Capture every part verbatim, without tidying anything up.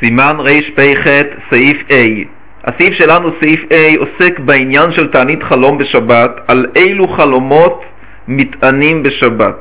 סימן רפ"ח סעיף A. הסעיף שלנו, סעיף A, עוסק בעניין של תענית חלום בשבת, על אילו חלומות מתענים בשבת.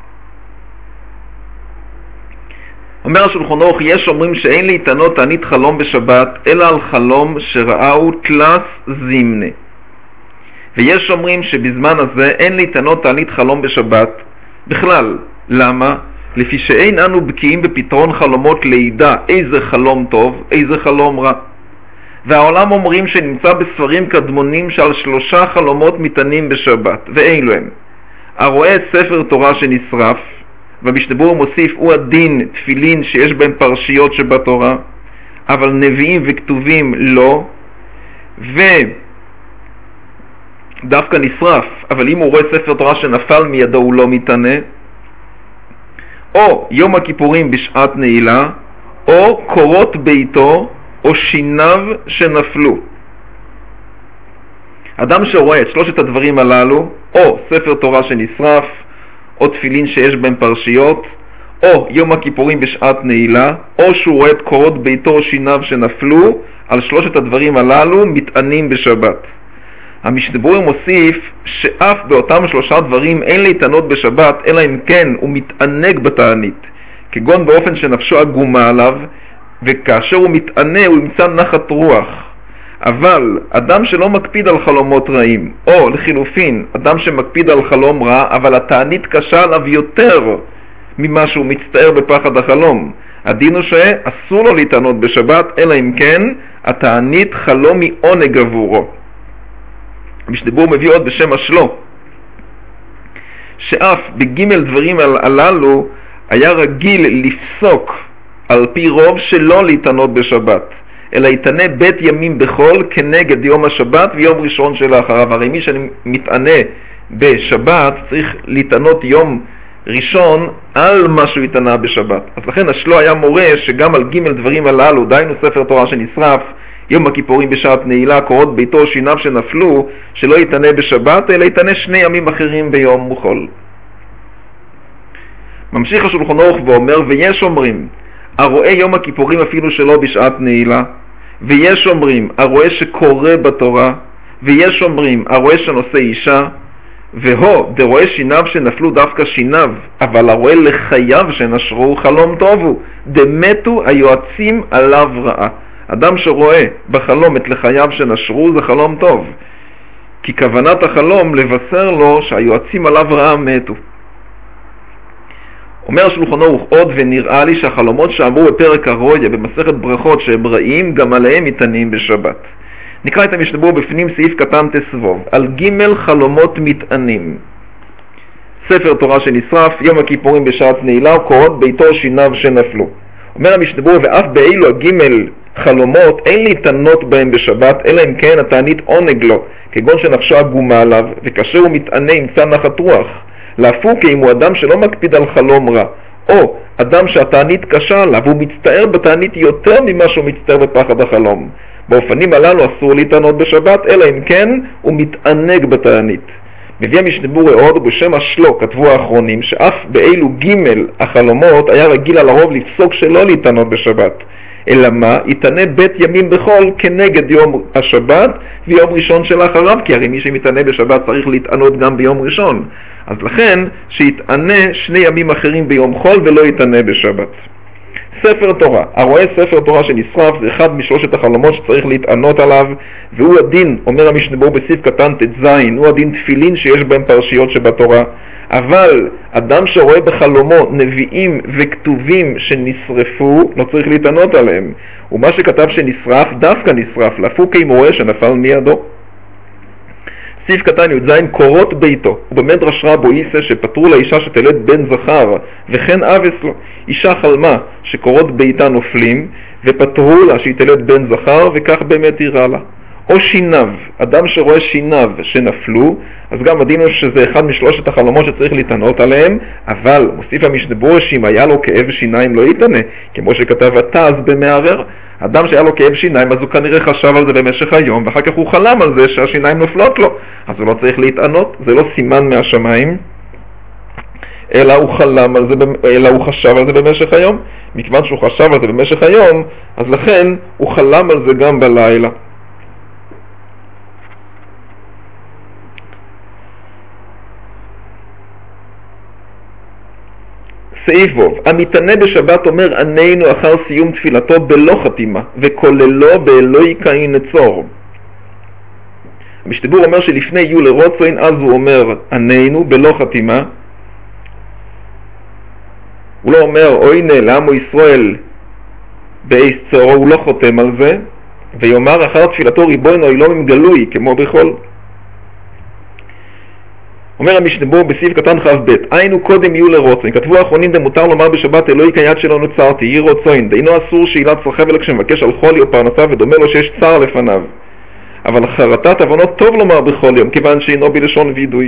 אומר השולחן ערוך, יש אומרים שאין להתענות תענית חלום בשבת אלא על חלום שראהו תלס זימנה, ויש אומרים שבזמן הזה אין להתענות תענית חלום בשבת בכלל. למה? לפי שאין אנו בקיאים בפתרון חלומות לידע איזה חלום טוב, איזה חלום רע. והעולם אומרים שנמצא בספרים קדמונים שעל שלושה חלומות מתענים בשבת, ואילו הם: הרואה ספר תורה שנשרף, והמשתבור מוסיף הוא הדין תפילין שיש בהם פרשיות שבתורה, אבל נביאים וכתובים לא, ודווקא נשרף, אבל אם הוא רואה ספר תורה שנפל מידו הוא לא מתענה, או יום הכיפורים בשעת נעילה, או קורות ביתו, או שיניו שנפלו. אדם שרואה את שלושת הדברים הללו, או ספר תורה שנשרף, או תפילין שיש בהם פרשיות, או יום הכיפורים בשעת נעילה, או שהוא רואה את קורות ביתו או שיניו שנפלו, על שלושת הדברים הללו מתענים בשבת. המשנה ברורה מוסיף שאף באותם שלושה דברים אין להתענות בשבת, אלא אם כן הוא מתענג בתענית, כגון באופן שנפשו עגומה עליו, וכאשר הוא מתענה הוא ימצא נחת רוח. אבל אדם שלא מקפיד על חלומות רעים, או לחילופין אדם שמקפיד על חלום רע אבל התענית קשה עליו יותר ממה שהוא מצטער בפחד החלום, הדין הוא שאסור לו להתענות בשבת, אלא אם כן התענית חלום מעונג עבורו. המשנה ברורה מביא עוד בשם השלו, שאף בג' דברים הללו היה רגיל לפסוק על פי רוב שלא להתענות בשבת, אלא יתענה בית ימים בחול כנגד יום השבת ויום ראשון שלאחריו. הרי מי שמתענה בשבת צריך להתענות יום ראשון על מה שהוא יתענה בשבת. אז לכן השלו היה מורה שגם על ג' דברים הללו, דיינו ספר תורה שנשרף, יום הכיפורים בשעת נעילה, קורות ביתו, שיניו שנפלו, שלא יתענה בשבת אלא יתענה שני ימים אחרים ביום חול. ממשיך השולחן ערוך ואומר, ויש אומרים הרואה יום הכיפורים אפילו שלא בשעת נעילה, ויש אומרים הרואה שקורא בתורה, ויש אומרים הרואה שנושא אישה, והו דרואה שיניו שנפלו דווקא שיניו, אבל הרואה לחייו שנשרו חלום טוב הוא, דמתו היועצים עליו רעה. אדם שרואה בחלום את לחייו שנשרו זה חלום טוב, כי כוונת החלום לבשר לו שהיועצים עליו רעה מתו. אומר השולחן ערוך עוד, ונראה לי שהחלומות שאמרו בפרק הרויה במסכת ברכות שהם רעים גם עליהם מתענים בשבת. נקרא את המשנה ברורה בפנים סעיף קטן תסבוב על ג' חלומות מתענים. ספר תורה שנשרף, יום הכיפורים בשעת נעילה, קורות ביתו שיניו שנפלו. אומר המשנה ברורה, ואף באילו הג' חלומות אין להתענות בהם בשבת, אלא אם כן התענית עונג לו, כגון שנפשו עגומה עליו, וכאשר הוא מתענה ימצא נחת רוח. להפוך אם הוא אדם שלא מקפיד על חלום רע, או אדם שהתענית קשה עליו והוא מצטער בתענית יותר ממה שהוא מצטער בפחד החלום. באופנים הללו אסור להתענות בשבת, אלא אם כן הוא מתענג בתענית. מביא המשנה ברורה עוד, ובשם השלו כתבו האחרונים שאף באילו ג' החלומות היה רגיל על הרוב לפסוק שלא להתענות בשבת, אלא מה? יתענה בית ימים בחול כנגד יום השבת ויום ראשון שלאחריו, כי הרי מי שמתענה בשבת צריך להתענות גם ביום ראשון, אז לכן שיתענה שני ימים אחרים ביום חול ולא יתענה בשבת. ספר תורה, הרואה ספר תורה שנשרף זה אחד משלושת החלומות שצריך להתענות עליו, והוא הדין, אומר המשנה ברורה בסעיף קטן ט"ז, הוא הדין תפילין שיש בהם פרשיות שבתורה. אבל אדם שרואה בחלומו נביאים וכתובים שנשרפו לא צריך להתענות עליהם, ומה שכתב שנשרף דווקא נשרף, להפוך אם רואה שנפל מידו. סעיף קטן י"ז, קורות ביתו, ובמדרש רבו איסה שפטרו לאישה שתלד בן זכר וכן אבס לו. אישה חלמה שקורות ביתה נופלים ופטרו לה שהיא תלד בן זכר, וכך באמת יראה לה. או שיניו, אדם שרואה שיניו שנפלו, אז גם הדין הוא שזה אחד משלושת החלומות שצריך להתענות עליהם, אבל מוסיף המשנה ברורה שאם היה לו כאב שיניים לא יתענה, כמו שכתב התז במערער. אדם שהיה לו כאב שיניים אז הוא כנראה חשב על זה במשך היום, ואחר כך הוא חלם על זה שהשיניים נופלות לו, אז הוא לא צריך להתענות, זה לא סימן מהשמיים, אלא הוא חלם על זה, אלא הוא חשב על זה במשך היום. מכיוון שהוא חשב על זה במשך היום, אז לכן הוא חלם על זה גם בלילה. סעיף ווב, המתענה בשבת אומר ענינו אחר סיום תפילתו בלא חתימה, וכוללו באלוהי קאי נצור. המשתבור אומר שלפני יהיו לרוצוין, אז הוא אומר ענינו בלא חתימה. הוא לא אומר אוי נה לעמו ישראל באיס צורו, הוא לא חותם על זה, ויאמר אחר תפילתו ריבונו אלוהים גלוי כמו בכל. אומר המשתבור בסעיף קטן חב ב' היינו קודם יהיו לרוצוין, כתבו האחרונים דמותר לומר בשבת אלוהי כיד שלא נוצרתי, יהי רוצוין, דהינו אסור שאילת צרכיו אלא כשמבקש על חולי או פרנסה ודומה לו שיש צער לפניו. אבל חרטת עוונות טוב לומר בכל יום, כיוון שאינו בלשון וידוי.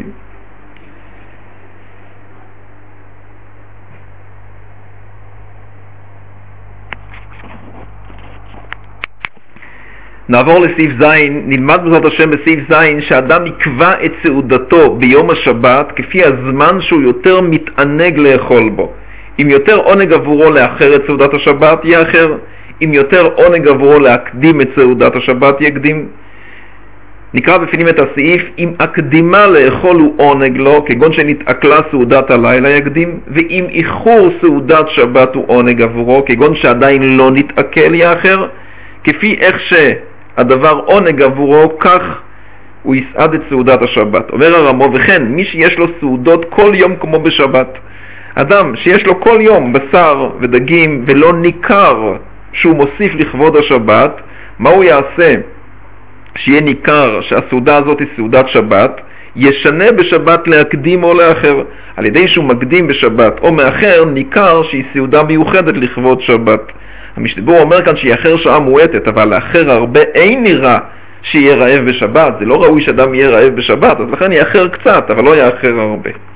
נעבור לסעיף זין. נלמד בעזרת השם בסעיף זין שאדם יקבע את סעודתו ביום השבת כפי הזמן שהוא יותר מתענג לאכול בו. אם יותר עונג עבורו לאחר את סעודת השבת יאחר, אם יותר עונג עבורו להקדים את סעודת השבת יקדים. נקרא בפנים את הסעיף, אם הקדימה לאכול הוא עונג לו, כגון שנתעכלה סעודת הלילה יקדים, ואם איחור סעודת שבת הוא עונג עבורו, כגון שעדיין לא נתעכל יאחר, כפי איך שהדבר עונג עבורו, כך הוא יסעד את סעודת השבת. אומר הרמו, וכן מי שיש לו סעודות כל יום כמו בשבת, אדם שיש לו כל יום בשר ודגים ולא ניכר שהוא מוסיף לכבוד השבת, מה הוא יעשה? שיהיה ניכר שהסעודה הזאת היא סעודת שבת, ישנה בשבת להקדים או לאחר. על ידי שהוא מקדים בשבת או מאחר, ניכר שהיא סעודה מיוחדת לכבוד שבת. המשתבור אומר כאן שיאחר שעה מועטת, אבל לאחר הרבה אין נראה שיהיה רעב בשבת. זה לא ראוי שאדם יהיה רעב בשבת, אז לכן יאחר קצת, אבל לא יאחר הרבה.